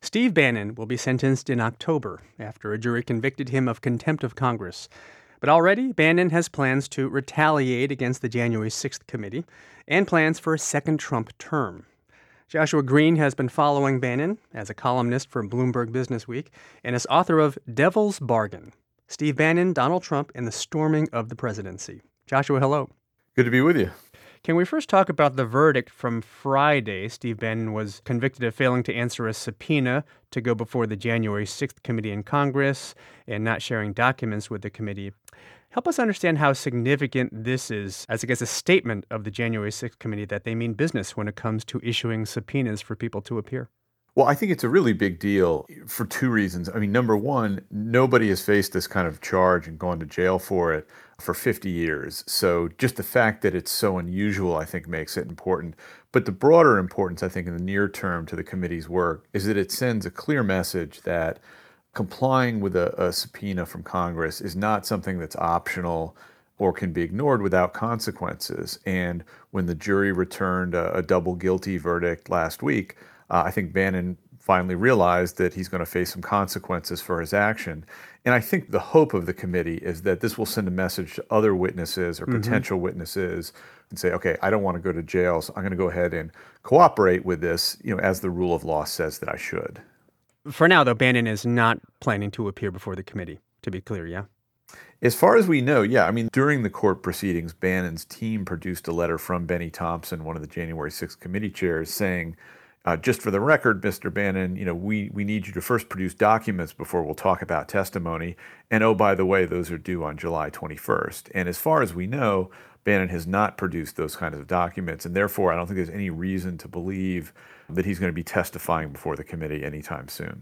Steve Bannon will be sentenced in October after a jury convicted him of contempt of Congress. But already, Bannon has plans to retaliate against the January 6th committee and plans for a second Trump term. Joshua Green has been following Bannon as a columnist for Bloomberg Businessweek and is author of Devil's Bargain: Steve Bannon, Donald Trump, and the Storming of the Presidency. Joshua, hello. Good to be with you. Can we first talk about the verdict from Friday? Steve Bannon was convicted of failing to answer a subpoena to go before the January 6th committee in Congress and not sharing documents with the committee. Help us understand how significant this is as, I guess, a statement of the January 6th committee that they mean business when it comes to issuing subpoenas for people to appear. Well, I think it's a really big deal for two reasons. I mean, number one, nobody has faced this kind of charge and gone to jail for it for 50 years. So just the fact that it's so unusual, I think, makes it important. But the broader importance, I think, in the near term to the committee's work is that it sends a clear message that complying with a subpoena from Congress is not something that's optional or can be ignored without consequences. And when the jury returned a double guilty verdict last week, I think Bannon finally realized that he's going to face some consequences for his action. And I think the hope of the committee is that this will send a message to other witnesses or potential witnesses and say, okay, I don't want to go to jail, so I'm going to go ahead and cooperate with this, as the rule of law says that I should. For now, though, Bannon is not planning to appear before the committee, to be clear, yeah? As far as we know, yeah. I mean, during the court proceedings, Bannon's team produced a letter from Benny Thompson, one of the January 6th committee chairs, saying, just for the record, Mr. Bannon, we need you to first produce documents before we'll talk about testimony. And oh, by the way, those are due on July 21st. And as far as we know, Bannon has not produced those kinds of documents. And therefore, I don't think there's any reason to believe that he's going to be testifying before the committee anytime soon.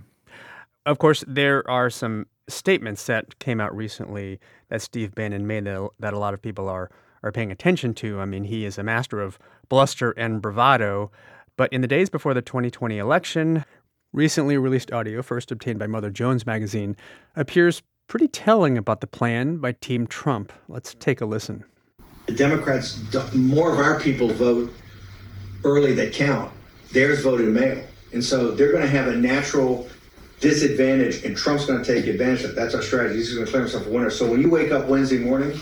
Of course, there are some statements that came out recently that Steve Bannon made that a lot of people are paying attention to. I mean, he is a master of bluster and bravado. But in the days before the 2020 election, recently released audio, first obtained by Mother Jones magazine, appears pretty telling about the plan by Team Trump. Let's take a listen. The Democrats, more of our people vote early that count. Theirs voted mail. And so they're going to have a natural disadvantage, and Trump's going to take advantage of it. That's our strategy. He's going to declare himself a winner. So when you wake up Wednesday morning,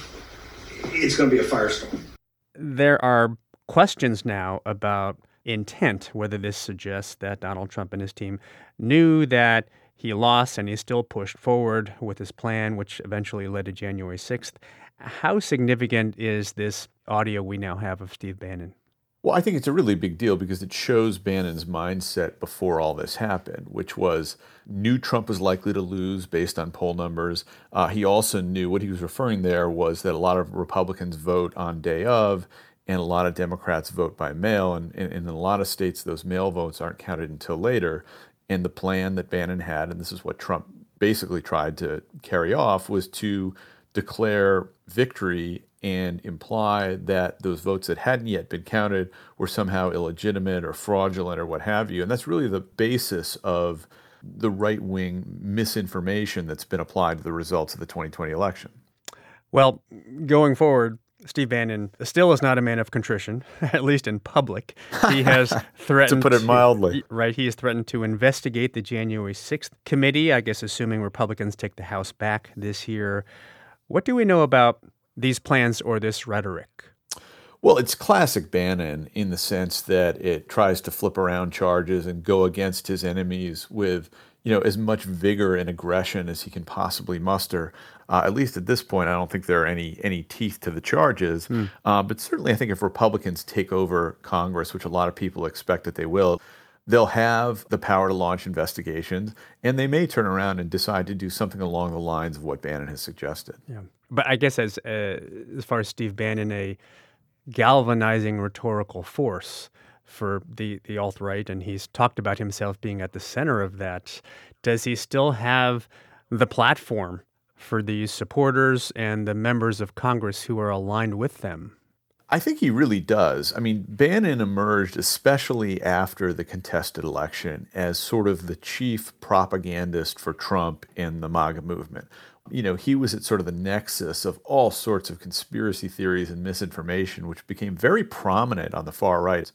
it's going to be a firestorm. There are questions now about intent, whether this suggests that Donald Trump and his team knew that he lost and he still pushed forward with his plan, which eventually led to January 6th. How significant is this audio we now have of Steve Bannon? Well, I think it's a really big deal because it shows Bannon's mindset before all this happened, which was knew Trump was likely to lose based on poll numbers. He also knew what he was referring there was that a lot of Republicans vote on day of, and a lot of Democrats vote by mail. And in a lot of states, those mail votes aren't counted until later. And the plan that Bannon had, and this is what Trump basically tried to carry off, was to declare victory and imply that those votes that hadn't yet been counted were somehow illegitimate or fraudulent or what have you. And that's really the basis of the right-wing misinformation that's been applied to the results of the 2020 election. Well, going forward, Steve Bannon still is not a man of contrition, at least in public. He has threatened to put it mildly. Right, he has threatened to investigate the January 6th committee, I guess assuming Republicans take the House back this year. What do we know about these plans or this rhetoric? Well, it's classic Bannon in the sense that it tries to flip around charges and go against his enemies with, as much vigor and aggression as he can possibly muster. At least at this point, I don't think there are any teeth to the charges. But certainly, I think if Republicans take over Congress, which a lot of people expect that they will, they'll have the power to launch investigations, and they may turn around and decide to do something along the lines of what Bannon has suggested. Yeah, but I guess as far as Steve Bannon, a galvanizing rhetorical force for the alt-right, and he's talked about himself being at the center of that. Does he still have the platform for these supporters and the members of Congress who are aligned with them? I think he really does. I mean, Bannon emerged, especially after the contested election, as sort of the chief propagandist for Trump in the MAGA movement. He was at sort of the nexus of all sorts of conspiracy theories and misinformation, which became very prominent on the far right.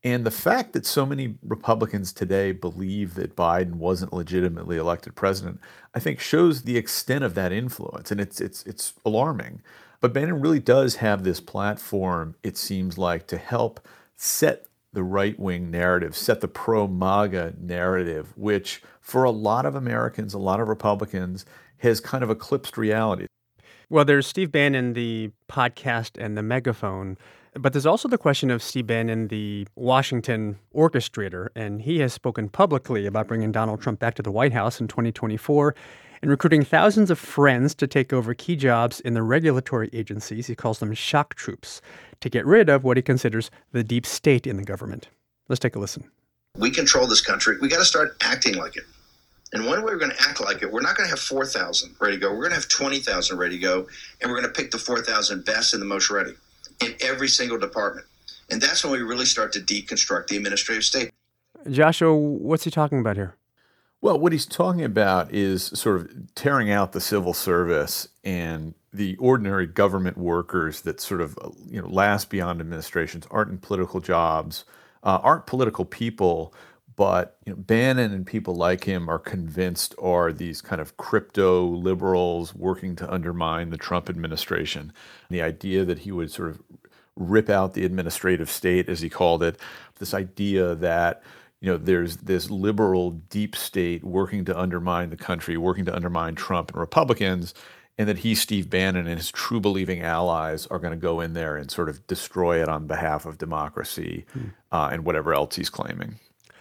And the fact that so many Republicans today believe that Biden wasn't legitimately elected president, I think shows the extent of that influence. And it's alarming. But Bannon really does have this platform, it seems like, to help set the right-wing narrative, set the pro-MAGA narrative, which for a lot of Americans, a lot of Republicans, has kind of eclipsed reality. Well, there's Steve Bannon, the podcast and the megaphone, but there's also the question of Steve Bannon, the Washington orchestrator, and he has spoken publicly about bringing Donald Trump back to the White House in 2024 and recruiting thousands of friends to take over key jobs in the regulatory agencies. He calls them shock troops, to get rid of what he considers the deep state in the government. Let's take a listen. We control this country. We got to start acting like it. And one way we're going to act like it, we're not going to have 4,000 ready to go. We're going to have 20,000 ready to go, and we're going to pick the 4,000 best and the most ready in every single department. And that's when we really start to deconstruct the administrative state. Joshua, what's he talking about here? Well, what he's talking about is sort of tearing out the civil service and the ordinary government workers that sort of last beyond administrations, aren't in political jobs, aren't political people, but Bannon and people like him are convinced are these kind of crypto liberals working to undermine the Trump administration. The idea that he would sort of rip out the administrative state, as he called it, this idea that there's this liberal deep state working to undermine the country, working to undermine Trump and Republicans, and that he, Steve Bannon, and his true believing allies are going to go in there and sort of destroy it on behalf of democracy and whatever else he's claiming.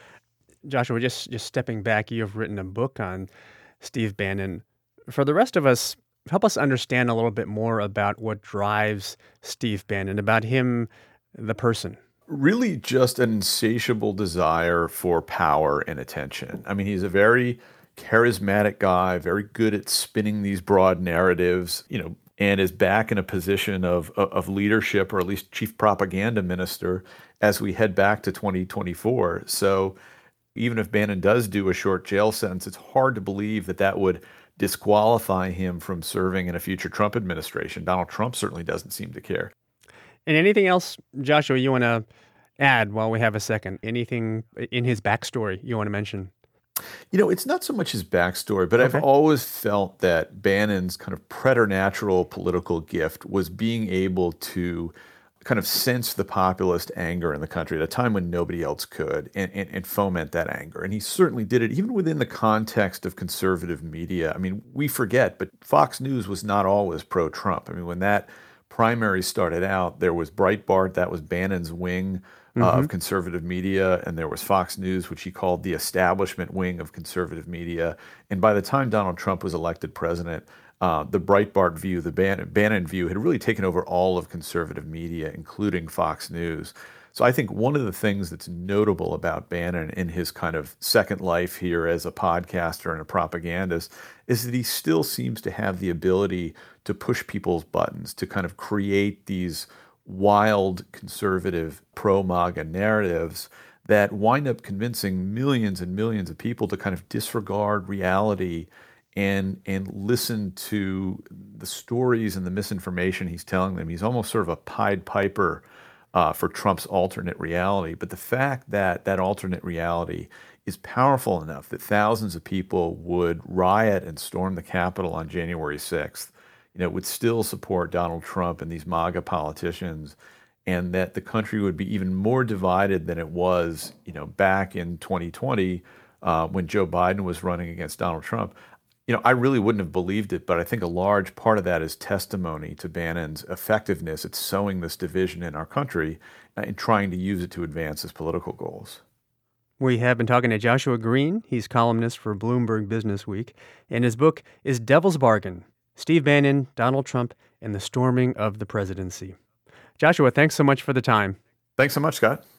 Joshua, just stepping back, you've written a book on Steve Bannon. For the rest of us, help us understand a little bit more about what drives Steve Bannon, about him, the person. Really just an insatiable desire for power and attention. I mean, he's a very charismatic guy, very good at spinning these broad narratives, and is back in a position of leadership, or at least chief propaganda minister, as we head back to 2024. So even if Bannon does do a short jail sentence, it's hard to believe that would disqualify him from serving in a future Trump administration. Donald Trump certainly doesn't seem to care. And anything else, Joshua, you want to add while we have a second? Anything in his backstory you want to mention? It's not so much his backstory, but Okay. I've always felt that Bannon's kind of preternatural political gift was being able to kind of sense the populist anger in the country at a time when nobody else could, and foment that anger. And he certainly did it, even within the context of conservative media. I mean, we forget, but Fox News was not always pro-Trump. I mean, when that primary started out, there was Breitbart, that was Bannon's wing of conservative media, and there was Fox News, which he called the establishment wing of conservative media. And by the time Donald Trump was elected president, the Breitbart view, the Bannon view, had really taken over all of conservative media, including Fox News. So I think one of the things that's notable about Bannon in his kind of second life here as a podcaster and a propagandist is that he still seems to have the ability to push people's buttons, to kind of create these wild conservative pro-MAGA narratives that wind up convincing millions and millions of people to kind of disregard reality and listen to the stories and the misinformation he's telling them. He's almost sort of a Pied Piper for Trump's alternate reality. But the fact that that alternate reality is powerful enough that thousands of people would riot and storm the Capitol on January 6th, would still support Donald Trump and these MAGA politicians, and that the country would be even more divided than it was, back in 2020 when Joe Biden was running against Donald Trump. I really wouldn't have believed it, but I think a large part of that is testimony to Bannon's effectiveness at sowing this division in our country and trying to use it to advance his political goals. We have been talking to Joshua Green. He's columnist for Bloomberg Business Week, and his book is Devil's Bargain: Steve Bannon, Donald Trump, and the Storming of the Presidency. Joshua, thanks so much for the time. Thanks so much, Scott.